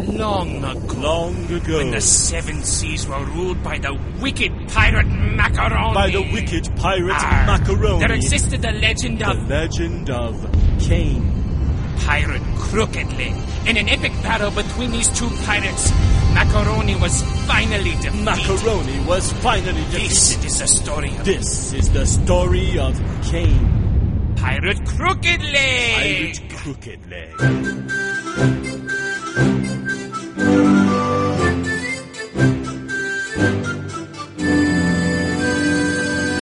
Long ago. Long ago. When the seven seas were ruled by the wicked pirate Macaroni. By the wicked pirate Macaroni. There existed the legend of... The legend of Cain. Pirate Crooked Leg. In an epic battle between these two pirates, Macaroni was finally defeated. Macaroni was finally defeated. This is the story of... This is the story of Cain. Pirate Crooked Leg. Pirate Crooked Leg.